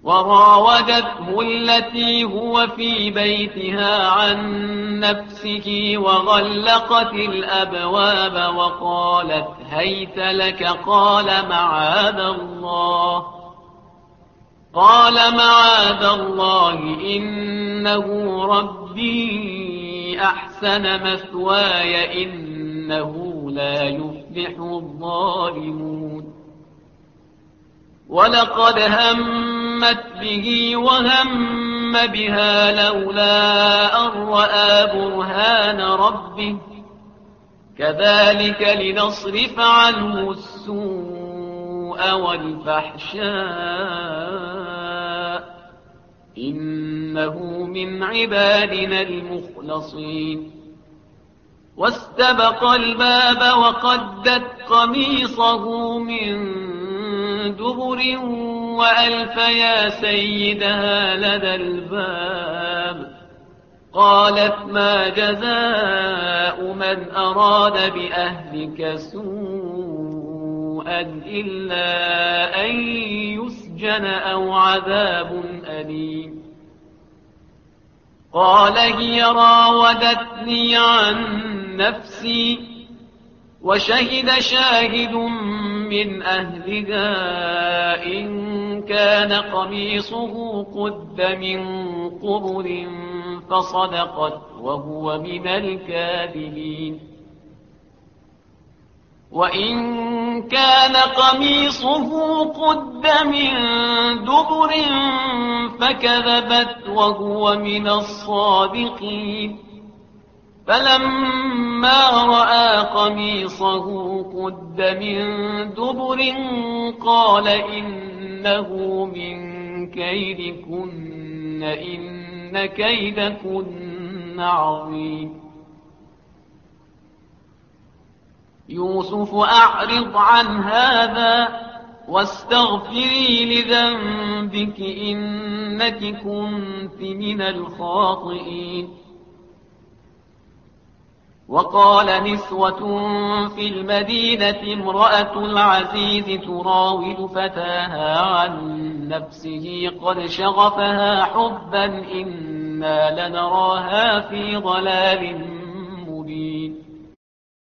وراودته التي هو في بيتها عن نفسه وغلقت الأبواب وقالت هيت لك قال معاذ الله إنه ربي أحسن مثواي إنه لا يفلح الظالمون ولقد همت به وهم بها لولا أن رأى برهان ربه كذلك لنصرف عنه السوء والفحشاء إنه من عبادنا المخلصين واستبق الباب وقدت قميصه من دبر وألف يا سيدها لدى الباب قالت ما جزاء من أراد بأهلك سوءا إلا أن يسجن أو عذاب أليم قال هي راودتني عن نفسي وشهد شاهد من أهلها إن كان قميصه قد من قبل فصدقت وهو من الكاذبين وإن كان قميصه قد من دبر فكذبت وهو من الصادقين فلما رأى قميصه قد من دبر قال إنه من كيدكن إن كيدكن عظيم يوسف أعرض عن هذا واستغفري لذنبك إنك كنت من الخاطئين وقال نسوة في المدينة امرأة العزيز تراود فتاها عن نفسه قد شغفها حبا إنا لنراها في ضلال